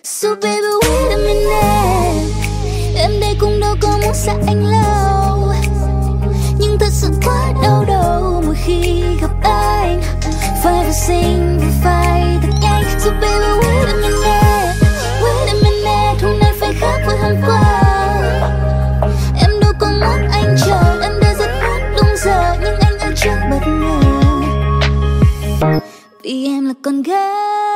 So baby wait a minute, em đây cũng đâu có muốn xa anh lâu, nhưng thật sự quá đau đầu mỗi khi gặp anh. Phải vô sinh và phải thật nhanh. So baby wait a minute, wait a minute, hôm nay phải khác với hôm qua. Em đâu có muốn anh chờ, em đã rất muốn đúng giờ, nhưng anh ở trước bất ngờ. Vì em là con gái